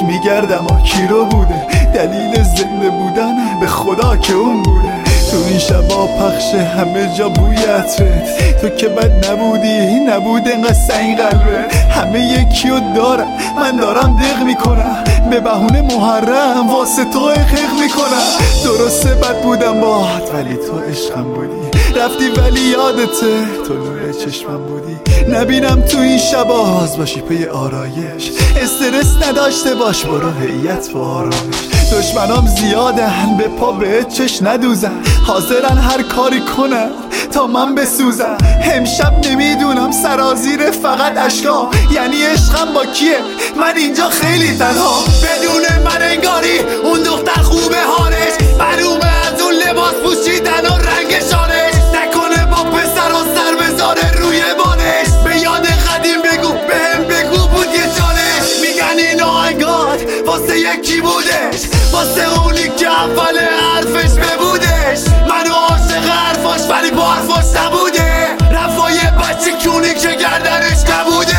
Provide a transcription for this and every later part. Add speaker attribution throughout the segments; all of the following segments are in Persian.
Speaker 1: میگردم کی رو بوده دلیل زنده بودن به خدا که اون بوده. تو این شبا پخش همه جا بوی عطرت، تو که بد نبودی نبود انقدر سنگ قلبت. همه یکیو دارم من دارم دق میکنم، به بهونه محرم واسه تو اقق میکنم. درسته بد بودم باهات ولی تو عشقم بودی، رفتی ولی یادته تو نور چشمم بودی. نبینم تو این شبا باز باشی پی آرایش، استرس نداشته باش برو هیئت و آرامش. دشمنام زیادن به پا به چش ندوزن، حاضرن هر کاری کنن تا من بسوزم. امشب نمیدونم سرازیر فقط اشکا، یعنی عشقم با کیه من اینجا خیلی تنها. بدون من انگاری اون دختر خوبه حالش، معلومه از اون لباس پوشیدن و رنگ شانش. نکنه با پسر و سر بذاره روی بالش، به یاد قدیم بگو بهم بگو بود یه جانش. میگن این آهنگات واسه یکی بودش، واسه اونی که اول حرفش ببودش. منو عاشق حرفاش ولی با حرفاش نبوده، رفای بچه کونی که گردنش نبوده.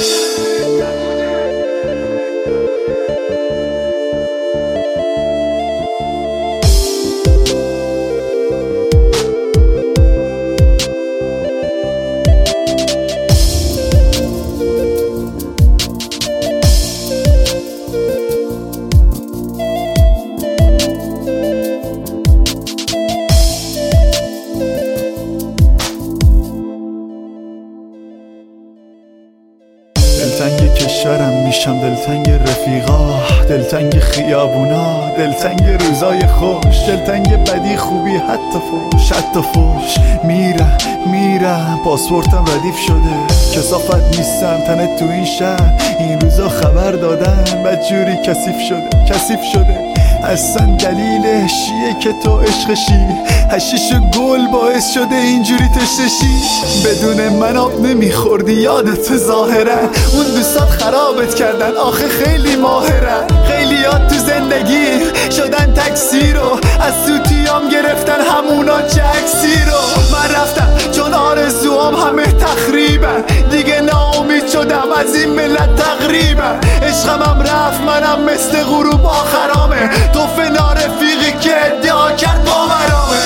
Speaker 1: دلتنگ کشورم میشم، دلتنگ رفیقا، دلتنگ خیابونا، دلتنگ روزای خوش، دلتنگ بدی خوبی حتی فوش. میرم پاسپورتم ردیف شده، کثافت نیستم تنت تو این شهر. این روزا خبر دادن بدجوری کثیف شده. اصلا دلیلش چیه که تو عشقشی، هشیش و گل باعث شده اینجوری تشتشی. بدون من آب نمیخوردی یادت ظاهرا، اون دوستات خرابت کردن آخه خیلی ماهرن. خیلیات تو زندگی شدن تکسی رو، از سوتیام گرفتن همونا چه عکسی رو. من رفتم چون آرزوام همه تخریبن، دیگه ناامید شدم از این ملت تقریبا. عشقمم رفت منم مثل غروب آخرامه، تو فنا رفیقی که ادعا کرد باورامه.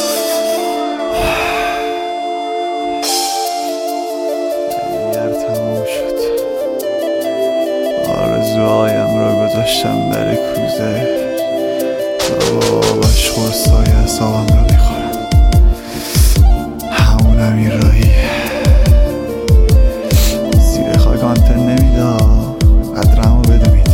Speaker 1: دیگر تموم شد، آرزوهایم را گذاشتم در کوزه. باش خورسای اعصابم را میخورم، همون امیر راهی زیر خاک آنتن نمیده، قدرمو بدونید.